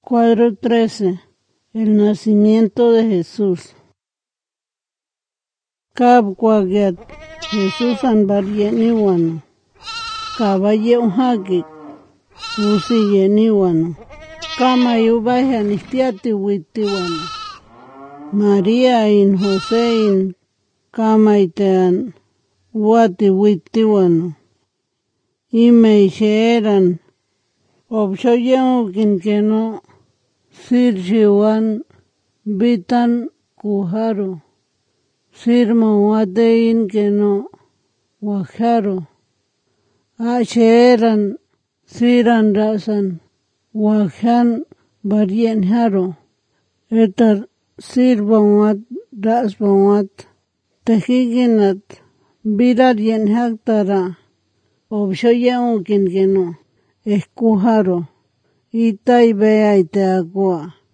Cuadro 13. El nacimiento de Jesús. Kabwagyat Jesús anbaryeniwano. Kabaye unhaki. Usiyeniwano. Kama yubaya nistiati witiwano. María in José in kama itean wati witiwano. Ime isheeran. Obshoyen kinkeno. Sirjiwan bitan kuharo. Sirmo watein keno wajaro. Asheeran siran rasan wajan baryenjaro. Etar sirbawat rasbawat tejiginat virar yenjaktara. Obshoyen kinkeno. Escujaro. Itai bea iteagua.